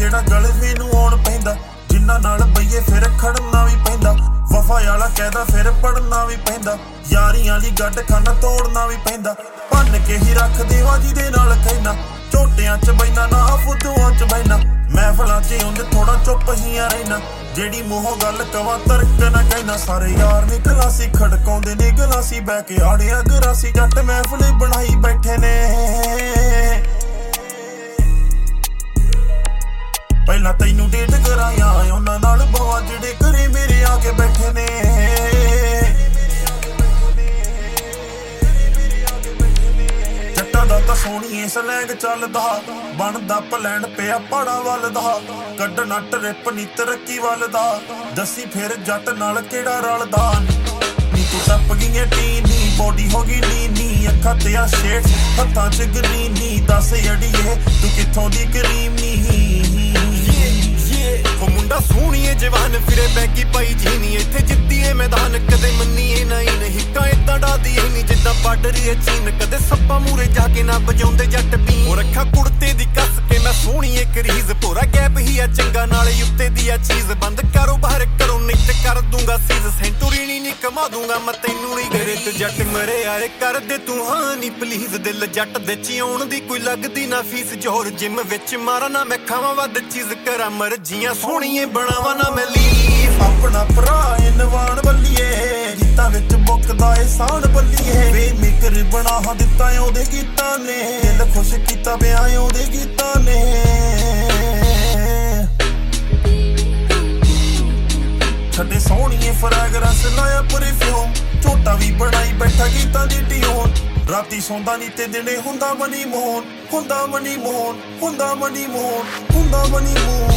ਕਿਹੜਾ ਗਲਵੀ ਨੂੰ ਆਉਣ ਪੈਂਦਾ ਜਿੰਨਾਂ ਨਾਲ ਬਈਏ ਫਿਰ ਖੜਨਾ ਵੀ ਪੈਂਦਾ ਵਫਾ ਵਾਲਾ ਕਹਿਦਾ ਫਿਰ ਪੜਨਾ ਵੀ ਪੈਂਦਾ ਯਾਰੀਆਂ ਲਈ ਗੱਡ ਖਾਨਾ ਤੋੜਨਾ ਵੀ ਪੈਂਦਾ ਭੰਨ ਕੇ ਹੀ ਰੱਖ ਦੇਵਾਂ ਜਿਹਦੇ ਨਾਲ ਕਹਿਣਾ ਝੋਟਿਆਂ ਚ ਬੈਨਾ ਨਾ ਫੁੱਦੂਆਂ ਚ ਬੈਨਾ ਮਹਿਫਲਾਂ ਚ ਉਂਝ ਥੋੜਾ ਚੁੱਪ ਹੀ ਆ ਰਹਿਣਾ ਜਿਹੜੀ ਮੂੰਹੋਂ ਗੱਲ ਕਵਾਂ ਤਰਕ ਨਾ ਕਹਿਣਾ ਸਾਰੇ ਯਾਰ ਨੇ ਗਲਾਸੀ ਖੜਕਾਉਂਦੇ ਨੇ ਗਲਾਸੀ ਬਹਿ ਕੇ ਆੜਿਆ ਗਰਾਸੀ ਜੱਟ ਮਹਿਫਲ ਬਣਾਈ ਬੈਠੇ ਨੇ ਪਹਿਲਾਂ ਤੈਨੂੰ ਡੇਟ ਕਰਾਇਆ ਉਹਨਾਂ ਨਾਲ ਬਹੁਤ ਜਿਹੜੇ ਘਰੇ ਮੇਰੇ ਆ ਕੇ ਬੈਠੇ ਨੇ ਜੱਟਾਂ ਦਾ ਤਾਂ ਸੋਹਣੀਏ ਸਲੈਂਗ ਚੱਲਦਾ ਬਣਦਾ ਪਲੈਂਡ ਪਿਆ ਪਹਾੜਾਂ ਵੱਲ ਦਾ ਕੱਢ ਨੱਟ ਰਿਪ ਨੀ ਤਰੱਕੀ ਵੱਲ ਦਾ ਦੱਸੀ ਫਿਰ ਜੱਟ ਨਾਲ ਕਿਹੜਾ ਰਲਦਾ ਨੀ ਤੂੰ ਟੱਪ ਗਈਆਂ ਟੀਨੀ ਬੋਡੀ ਹੋ ਗਈ ਨੀਨੀ ਅੱਖਾਂ ਤੇ ਆ ਸ਼ੇਡ ਹੱਥਾਂ ਚ ਗਰੀਨੀ ਦੱਸ ਅੜੀਏ ਤੂੰ ਕਿੱਥੋਂ ਦੀ ਕਰੀਮ ਨੀ ਉਹ ਮੁੰਡਾ ਸੋਹਣੀਏ ਜਵਾਨ ਫਿਰੇ ਬੈਗੀ ਪਾਈ ਜੀਨੀ ਇੱਥੇ ਜਿੱਤੀਏ ਮੈਦਾਨ ਕਦੇ ਮੰਨੀਏ ਨਹੀਂ ਹਿੱਕਾਂ ਏਦਾਂ ਡਾਦੀਏ ਨੀ ਜਿੱਦਾਂ ਬਾਰਡਰੀਏ ਚੀਨ ਕਦੇ ਸੱਪਾਂ ਮੂਰੇ ਜਾ ਕੇ ਨਾ ਵਜਾਉਂਦੇ ਜੱਟ ਪੀ ਉਹ ਰੱਖਾ ਕੁੜਤੇ ਦੀ ਕੱਸ ਕੇ ਮੈਂ ਸੋਹਣੀਏ ਕਰੀਜ਼ ਭੋਰਾ ਗੈਪ ਹੀ ਆ ਚੰਗਾ ਨਾਲੇ ਉੱਤੇ ਦੀ ਆ ਚੀਜ਼ ਬੰਦ ਕਰੋ ਬਾਹਰ ਕਰੋ ਨਹੀਂ ਤੇ ਕਰ ਦੂੰਗਾ ਸੀਜ਼ ਸੈਂਟੂਰੀਨੀ ਨੀ ਕਮਾ ਦੂੰਗਾ ਮੈਂ ਤੈਨੂੰ ਨਹੀਂ ਤੇਰੇ ਤੇ ਜੱਟ ਮਰੇ ਆਏ ਕਰ ਦੇ ਤੂੰ ਹਾਂ ਨੀ ਪਲੀਜ਼ ਦਿਲ ਜੱਟ ਦੇ ਚ ਆਉਣ ਦੀ ਕੋਈ ਲੱਗਦੀ ਨਾ ਫੀਸ ਜੋਰ ਜਿਮ ਵਿੱਚ ਮਾਰਾਂ ਨਾ ਮੈਂ ਖਾਵਾਂ ਵੱਧ ਚੀਜ਼ ਕਰਾਂ ਮਰਜ਼ੀਆਂ ਸੋਹਣੀਏ ਬਣਾਵਾ ਨਾ ਮੈਂ ਲੀਫ ਆਪਣਾ ਭਰਾ ਇਨਵਾਨ ਬੱਲੀਏ ਗੀਤਾਂ ਵਿੱਚ ਮੁੱਕਦਾ ਏ ਸਾਣ ਬੱਲੀਏ ਵੇ ਮੇਕਰ ਬਣਾ ਦਿੱਤਾ ਉਹਦੇ ਗੀਤਾਂ ਨੇ ਦਿਲ ਖੁਸ਼ ਕੀਤਾ ਪਿਆ ਉਹਦੇ ਗੀਤਾਂ ਨੇ ਛੱਡੇ ਸੋਹਣੀਏ ਫਰੈਗਰੈਂਸ ਲਾਇਆ ਪਰਫਿਊਮ ਝੋਟਾ ਵੀ ਬਣਾਈ ਬੈਠਾ ਗੀਤਾਂ ਦੀ ਟਿਊਨ ਰਾਤੀ ਸੌਂਦਾ ਨੀ ਤੇ ਦਿਨੇ ਹੁੰਦਾ ਮਨੀ ਮੋਹਨ ਹੁੰਦਾ ਮਨੀ ਮੋਹਨ ਹੁੰਦਾ ਮਨੀ ਮੋਹਨ ਹੁੰਦਾ ਮਨੀ ਮੋਹਨ